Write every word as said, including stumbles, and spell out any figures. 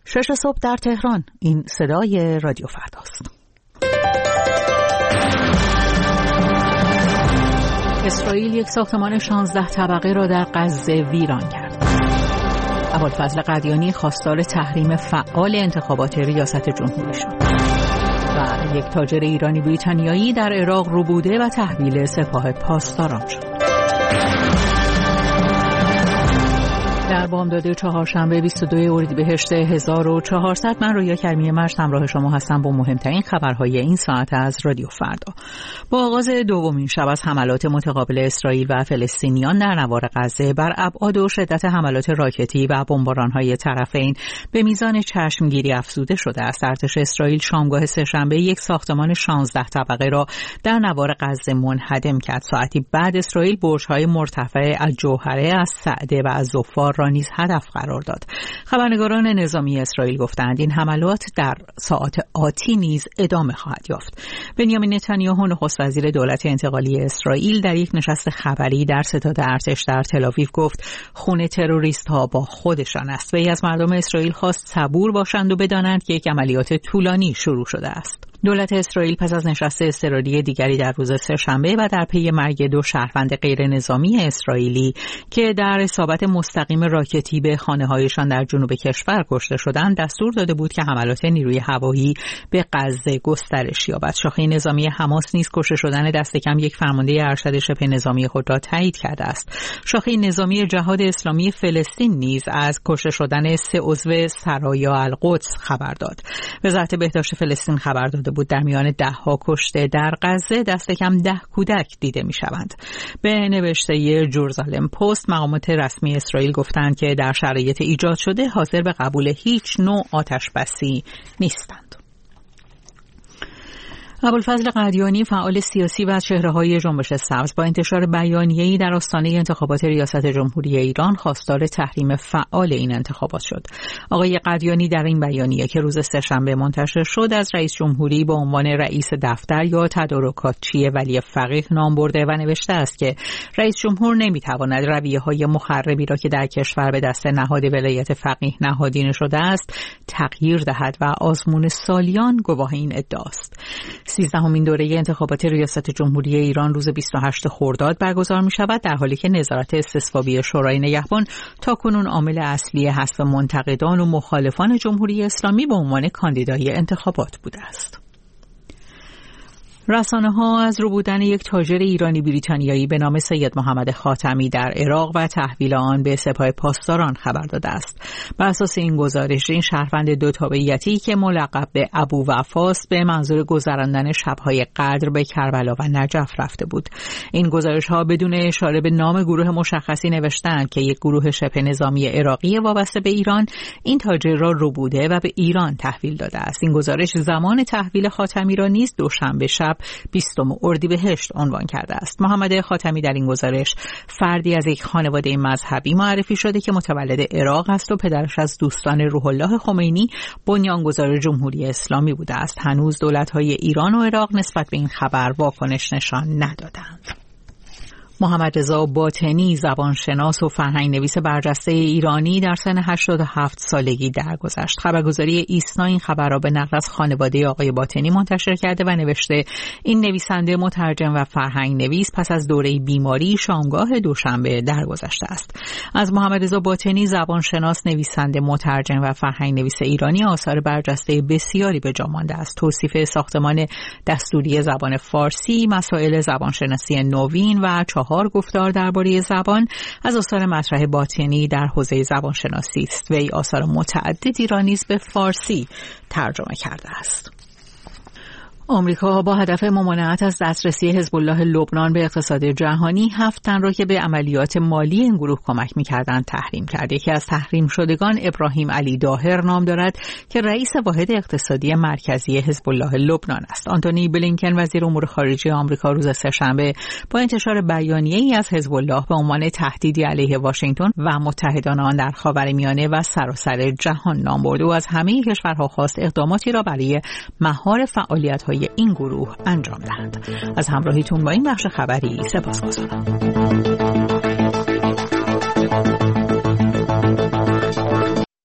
شش صبح در تهران. این صدای رادیو فرداست. اسرائیل یک ساختمان شانزده طبقه را در غزه ویران کرد. ابوالفضل قدیانی خواستار تحریم فعال انتخابات ریاست جمهوری شد. و یک تاجر ایرانی بریتانیایی در عراق ربوده و تحویل سپاه پاسداران شد. در بامداد چهارشنبه بیست و دوم اردیبهشت هزار و چهارصد من رویا کریمی مجد همراه شما هستم با مهمترین خبرهای این ساعت از رادیو فردا. با آغاز دومین شب از حملات متقابل اسرائیل و فلسطینیان در نوار غزه بر ابعاد و شدت حملات راکتی و بمباران‌های طرفین به میزان چشمگیری افزوده شده است. ارتش اسرائیل شامگاه سه‌شنبه یک ساختمان شانزده طبقه را در نوار غزه منهدم کرد. ساعتی بعد اسرائیل برج‌های مرتفع از جوهره، از سعده و از ظفار را نیز هدف قرار داد. خبرنگاران نظامی اسرائیل گفتند این حملات در ساعات آتی نیز ادامه خواهد یافت. بنیامین نتانیاهو نخست وزیر دولت انتقالی اسرائیل در یک نشست خبری در ستاد ارتش در تل‌آویو گفت خون تروریست‌ها با خودشان است. وی از مردم اسرائیل خواست صبور باشند و بدانند که یک عملیات طولانی شروع شده است. دولت اسرائیل پس از نشست اضطراری دیگری در روز سه‌شنبه و در پی مرگ دو شهروند غیر نظامی اسرائیلی که در اصابت مستقیم راکتی به خانه‌هایشان در جنوب کشور کشته شدند دستور داده بود که حملات نیروی هوایی به غزه گسترش یابد. شاخه نظامی حماس نیز کشته شدن دست کم یک فرمانده ارشد شبه نظامی خود را تایید کرده است. شاخه نظامی جهاد اسلامی فلسطین نیز از کشته شدن سه عضو سرایا القدس خبر داد. وزارت بهداشت فلسطین خبر داده بود در میان ده ها کشته در غزه دست کم ده کودک دیده می شوند. به نوشته جرزالم پست مقامات رسمی اسرائیل گفتند که در شرایط ایجاد شده حاضر به قبول هیچ نوع آتش بسی نیستند. ابوالفضل قدیانی فعال سیاسی و از چهره‌های جنبش سبز با انتشار بیانیه‌ای در آستانه انتخابات ریاست جمهوری ایران خواستار تحریم فعال این انتخابات شد. آقای قدیانی در این بیانیه که روز سه‌شنبه منتشر شد از رئیس جمهوری به عنوان رئیس دفتر یا تدارکاتچی ولی فقیه نام برده و نوشته است که رئیس جمهور نمی‌تواند رویه‌های مخربی را که در کشور به دست نهاد ولایت فقیه نهادینه شده است تغییر دهد و آزمون سالیان گواه این ادعاست. سیزدهمین دوره انتخابات ریاست جمهوری ایران روز بیست و هشتم خرداد برگزار می شود در حالی که نظارت استصوابی شورای نگهبان تاکنون عامل اصلی حذف منتقدان و مخالفان جمهوری اسلامی به عنوان کاندیدای انتخابات بوده است. رسانه‌ها از ربودن یک تاجر ایرانی بریتانیایی به نام سید محمد خاتمی در عراق و تحویل آن به سپاه پاسداران خبر داده است. بر اساس این گزارش این شهروند دو تابعیتی که ملقب به ابو وفاست به منظور گذراندن شب‌های قدر به کربلا و نجف رفته بود. این گزارش‌ها بدون اشاره به نام گروه مشخصی نوشتند که یک گروه شبه نظامی عراقی وابسته به ایران این تاجر را ربوده و به ایران تحویل داده است. این گزارش زمان تحویل خاتمی را نیز دوشنبه شب بیستم اردیبهشت عنوان کرده است. محمد خاتمی در این گزارش فردی از یک خانواده مذهبی معرفی شده که متولد عراق است و پدرش از دوستان روح الله خمینی بنیانگذار جمهوری اسلامی بوده است. هنوز دولت‌های ایران و عراق نسبت به این خبر واکنش نشان ندادند. محمد رضا باطنی زبانشناس و فرهنگ نویس برجسته ایرانی در سن هشتاد و هفت سالگی درگذشت. خبرگزاری ایسنا این خبر را به نقل از خانواده آقای باطنی منتشر کرده و نوشته این نویسنده مترجم و فرهنگ نویس پس از دوره بیماری شامگاه دوشنبه درگذشته است. از محمد رضا باطنی زبانشناس، نویسنده، مترجم و فرهنگ نویس ایرانی آثار برجسته بسیاری به جا مانده است. توصیف ساختمان دستوری زبان فارسی، مسائل زبانشناسی نوین و چهار گفتار درباره زبان از آثار مطرح باطنی در حوزه زبانشناسی است. وی آثار متعددی را نیز به فارسی ترجمه کرده است. آمریکا با هدف ممانعت از دسترسی حزب الله لبنان به اقتصاد جهانی هفت تن را که به عملیات مالی این گروه کمک می‌کردند تحریم کرد. یکی از تحریم شدگان ابراهیم علی داهر نام دارد که رئیس واحد اقتصادی مرکزی حزب الله لبنان است. آنتونی بلینکن وزیر امور خارجه آمریکا روز سه‌شنبه با انتشار بیانیه‌ای از حزب الله به عنوان تهدیدی علیه واشنگتن و متحدان آن در خاورمیانه و سراسر جهان نام برد و از همه کشورها خواست اقداماتی را برای مهار فعالیت‌های این گروه انجام دهند. از همراهیتون با این بخش خبری سپاسگزارم.